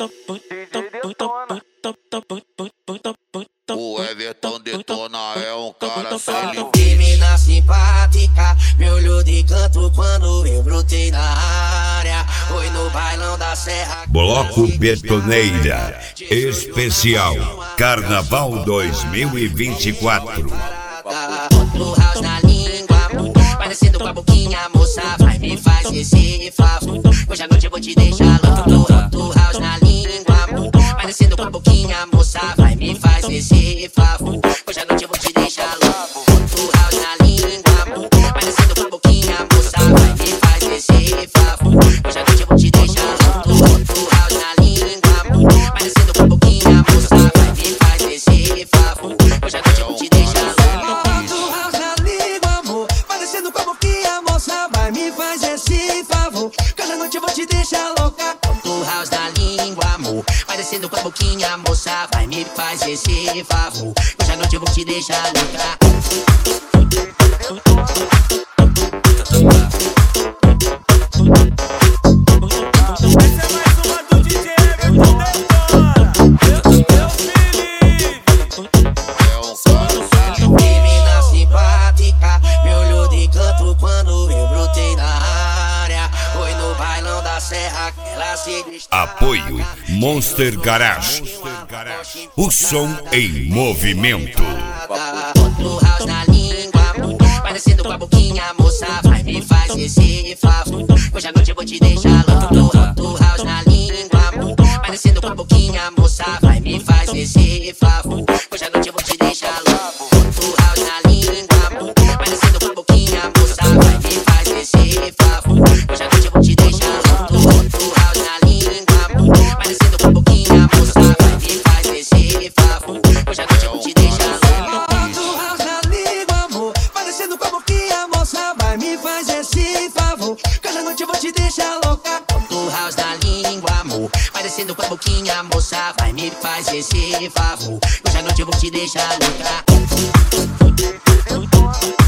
O Everton detona, é um cara sério. Menina simpática, me olhou de canto quando eu brotei na área. Foi no bailão da Serra. Bloco Betoneira Especial Carnaval 2024. No house na língua, parecendo com a boquinha, moça, vai me faz esse favor. Hoje à noite eu vou te deixar louco. No house na língua, parecendo com a boquinha, moça, vai me faz esse favor. Hoje à noite eu vou te deixar louco. No house na língua, parecendo com a boquinha, moça, vai me faz esse favor. Hoje à noite eu vou te deixar louco. No house na língua, parecendo com a boquinha, moça, vai me faz esse favor. Hoje à noite eu vou te deixar louco. Vai me faz esse favor, cada noite eu vou te deixar louca. Do house da língua, amor, parecendo com a boquinha, moça, vai me faz esse favor. Hoje à noite eu vou te deixar louca. Menina simpática, me olhou de canto quando eu brotei na área. Foi no bailão da Serra que ela se destaca. Apoio Monster Garage. O som em movimento. No house na língua, parecendo com a boquinha, moça, vai me faz esse favor. Hoje à noite eu vou te deixar louco. No house na língua, parecendo com a boquinha, moça, vai me faz esse favor. Hoje à noite eu vou te deixar louco. No house na língua, parecendo com a boquinha, moça, vai me faz esse favor. Hoje à noite eu vou te deixar louco. No house na língua, parecendo com a boquinha, moça, vai me faz esse favor. Hoje à noite eu vou te deixar louco. No house na língua, amor, parecendo com a boquinha, moça, vai me faz esse favor. Cada noite eu vou te deixar louca. No house na língua, amor, parecendo com a boquinha, moça, vai me faz esse favor. Hoje à noite eu vou te deixar louca.